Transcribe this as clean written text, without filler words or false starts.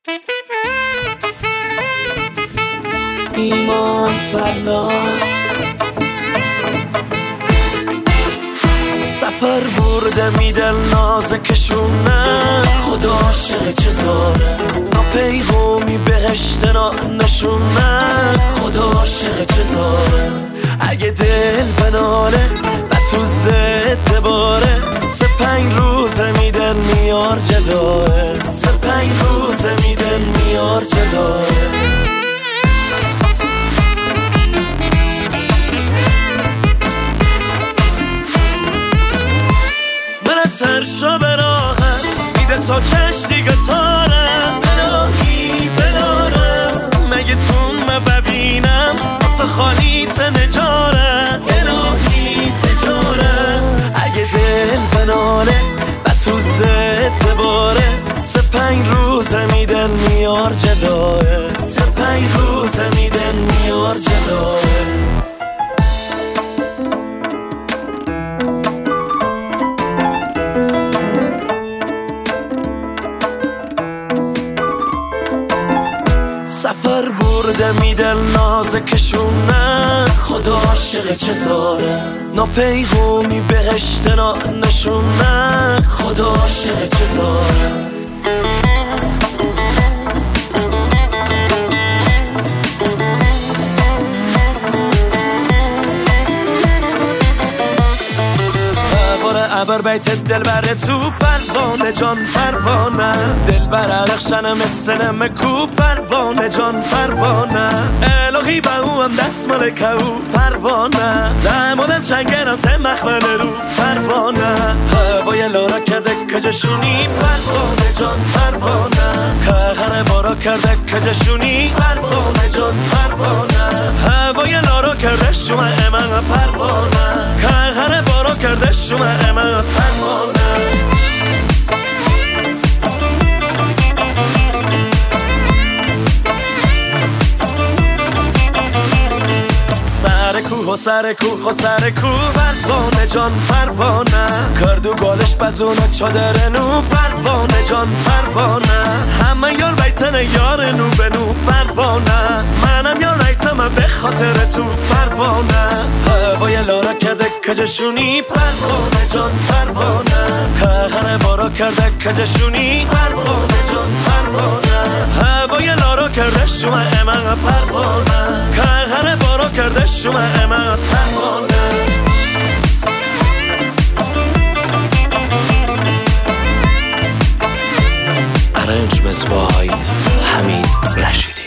ایمان فلا سفر برده میدل نازکشونه خدا عاشق چزاره نا پیغومی بهشت نا نشونه خدا عاشق چزاره اگه دل بناله بسوزه دباره 5 روزه میدن میار جداره 5 روزه میدن میار جداره سرشا به راهم میده تا چش دیگه تارم الهی بنارم مگه تون ببینم واسه خالیت نجارم الهی تجارم اگه دل بناله بسوزه دباره 5 روزه میدن میار جداه 5 روزه میدن میار جداه سفر برده میدل نازکشونه خدا عاشق چزاره نا پیغومی بهشت نا نشونه خدا عاشق چزاره ابر بیت دل بره تو پروانه جان پروانه دل بره رخشنه مثل نمکو پروانه جان پروانه الهی با او هم دست ملکه او پروانه دمادم چنگرم ته مخمله رو پروانه هوای لارا کرده کجشونی پروانه جان پروانه خره بارا کرده کجشونی پروانه جان پروانه هوای لارا کرده شما امن پروانه خره بارا کرده شما امن پروانه سر کوه و سر کوه پروانه جان پروانه کردو گالش بزونه چادر نو پروانه جان پروانه همه یار بیتن یار نو به نو پروانه منم یار بیتم به خاطر تو پروانه هوای لارا کرده کجشونی پروانه جان پروانه خره بارا کرده کجشونی پروانه جان پروانه هوای لارا کرده شما امن پروانه خره بارا کرده شما امن پروانه Arrangements by Hamid Rashidi